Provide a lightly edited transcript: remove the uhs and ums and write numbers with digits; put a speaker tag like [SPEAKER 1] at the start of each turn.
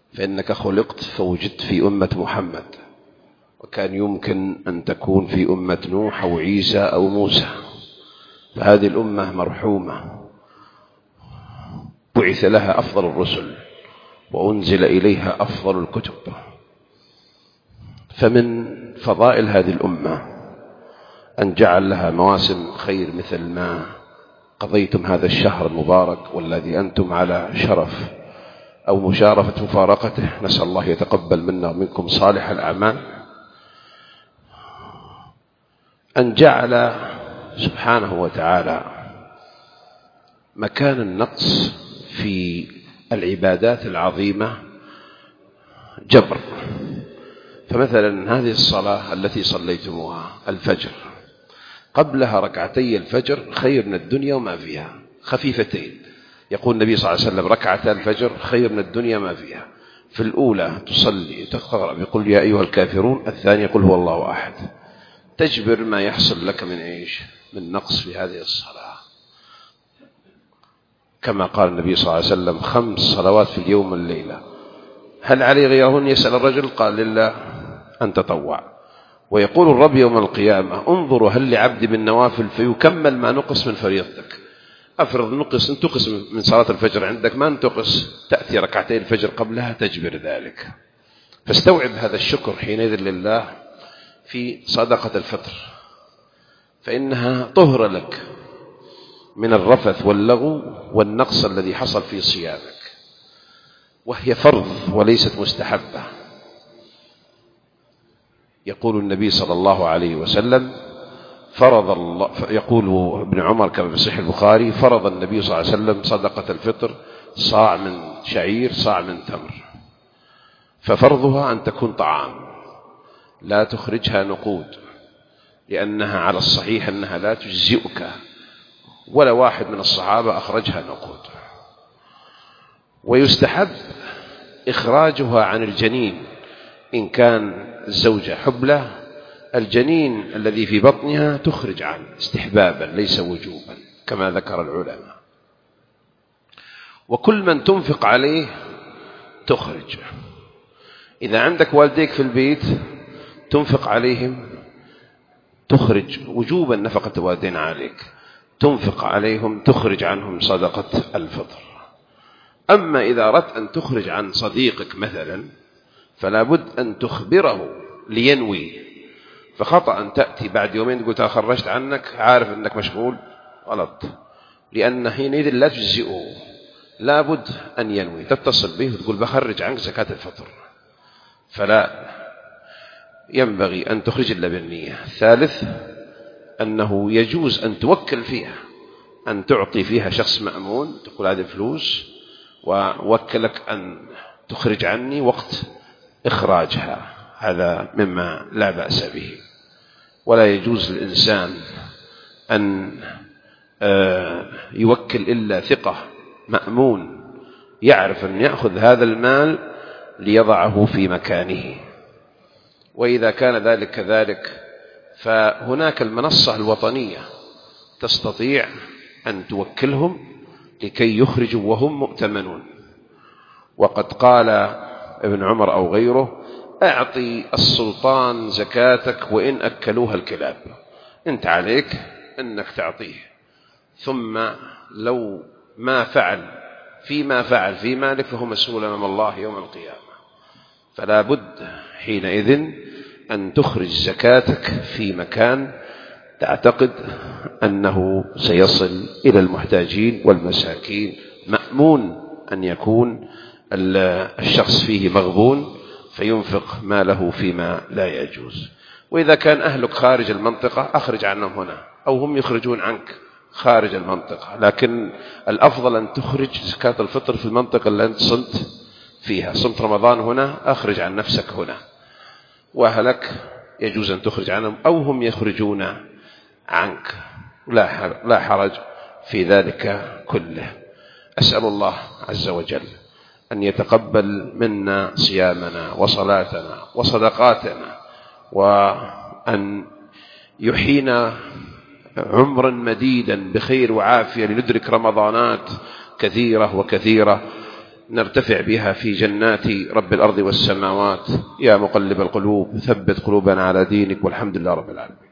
[SPEAKER 1] فإنك خلقت فوجدت في أمة محمد، وكان يمكن أن تكون في أمة نوح أو عيسى أو موسى، فهذه الأمة مرحومة بعث لها أفضل الرسل وأنزل إليها أفضل الكتب. فمن فضائل هذه الأمة أن جعل لها مواسم خير مثل ما قضيتم هذا الشهر المبارك والذي أنتم على شرف أو مشارفة مفارقته. نسأل الله يتقبل منا ومنكم صالح الأعمال. أن جعل سبحانه وتعالى مكان النقص في العبادات العظيمة جبر. فمثلا هذه الصلاة التي صليتموها الفجر، قبلها ركعتي الفجر خير من الدنيا وما فيها، خفيفتين. يقول النبي صلى الله عليه وسلم ركعتا الفجر خير من الدنيا ما فيها. في الأولى تصلي تقرأ يقول يا أيها الكافرون، الثانية يقول هو الله أحد. تجبر ما يحصل لك من إيش؟ من نقص في هذه الصلاة. كما قال النبي صلى الله عليه وسلم 5 صلوات في اليوم والليلة، هل علي غيرهن؟ يسأل الرجل، قال لله أن تطوع. ويقول الرب يوم القيامة انظروا هل لعبد من نوافل فيكمل ما نقص من فريضتك. أفرض نقص من صلاة الفجر عندك، ما نتقص، تأتي ركعتي الفجر قبلها تجبر ذلك. فاستوعب هذا الشكر حينئذ لله في صدقة الفطر، فإنها طهر لك من الرفث واللغو والنقص الذي حصل في صيامك، وهي فرض وليست مستحبة. يقول النبي صلى الله عليه وسلم فرض الله، يقول ابن عمر كما في صحيح البخاري فرض النبي صلى الله عليه وسلم صدقة الفطر صاع من شعير صاع من تمر، ففرضها أن تكون طعام، لا تخرجها نقود، لأنها على الصحيح أنها لا تجزئك، ولا واحد من الصحابة أخرجها نقود. ويستحب إخراجها عن الجنين إن كان الزوجة حبلى، الجنين الذي في بطنها تخرج عنه استحبابا ليس وجوبا كما ذكر العلماء. وكل من تنفق عليه تخرج. إذا عندك والديك في البيت تنفق عليهم تخرج وجوبا نفقة الوالدين عليك، تنفق عليهم تخرج عنهم صدقة الفطر. أما إذا أردت أن تخرج عن صديقك مثلا فلا بد أن تخبره لينوي، فخطأ أن تأتي بعد يومين تقول خرجت عنك عارف أنك مشغول، غلط، لأن حينئذ لا تجزئه، لا بد أن ينوي، تتصل به وتقول بخرج عنك زكاة الفطر، فلا ينبغي أن تخرج إلا بالنية. ثالث أنه يجوز أن توكل فيها، أن تعطي فيها شخص مأمون، تقول هذه فلوس ووكلك أن تخرج عني وقت إخراجها، هذا مما لا بأس به. ولا يجوز للإنسان أن يوكل إلا ثقة مأمون يعرف أن يأخذ هذا المال ليضعه في مكانه. وإذا كان ذلك كذلك فهناك المنصة الوطنية تستطيع أن توكلهم لكي يخرجوا وهم مؤتمنون. وقد قال ابن عمر أو غيره أعطي السلطان زكاتك وإن أكلوها الكلاب، أنت عليك أنك تعطيه، ثم لو ما فعل في مالك فهو مسؤول أمام الله يوم القيامة. فلا بد حينئذ أن تخرج زكاتك في مكان تعتقد أنه سيصل إلى المحتاجين والمساكين، مأمون أن يكون الشخص فيه مغبون فينفق ماله فيما لا يجوز. وإذا كان أهلك خارج المنطقة أخرج عنهم هنا، أو هم يخرجون عنك خارج المنطقة، لكن الأفضل أن تخرج زكاة الفطر في المنطقة اللي أنت صمت فيها. صمت رمضان هنا، أخرج عن نفسك هنا، وأهلك يجوز أن تخرج عنهم أو هم يخرجون عنك، لا حرج في ذلك كله. أسأل الله عز وجل أن يتقبل منا صيامنا وصلاتنا وصدقاتنا، وأن يحيينا عمرا مديدا بخير وعافية لندرك رمضانات كثيرة وكثيرة نرتفع بها في جنات رب الأرض والسماوات. يا مقلب القلوب ثبت قلوبنا على دينك، والحمد لله رب العالمين.